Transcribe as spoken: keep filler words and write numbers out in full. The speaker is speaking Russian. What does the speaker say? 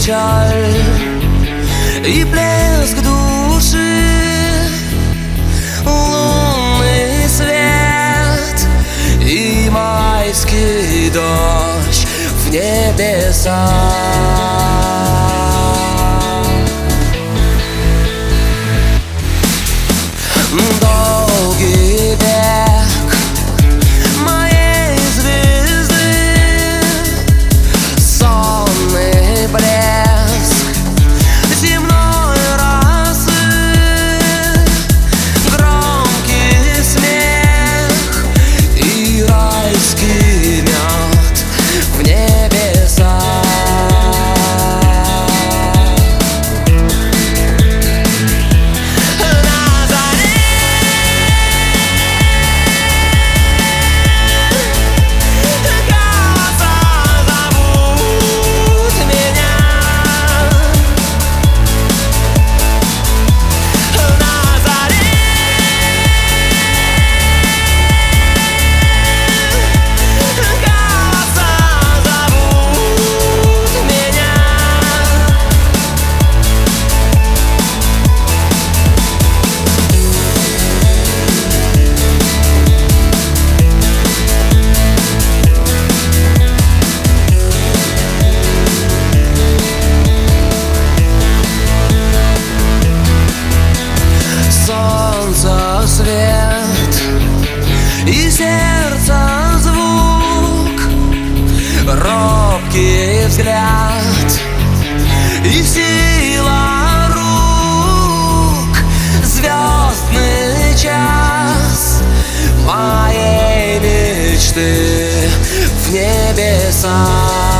печаль и плеск души, лунный свет и майский дождь в небесах. Долгий век моей звезды, сонный блеск земной росы, громкий смех и райский мед в небесах. Свет и сердца звук, робкий взгляд и сила рук, звездный час моей мечты в небесах.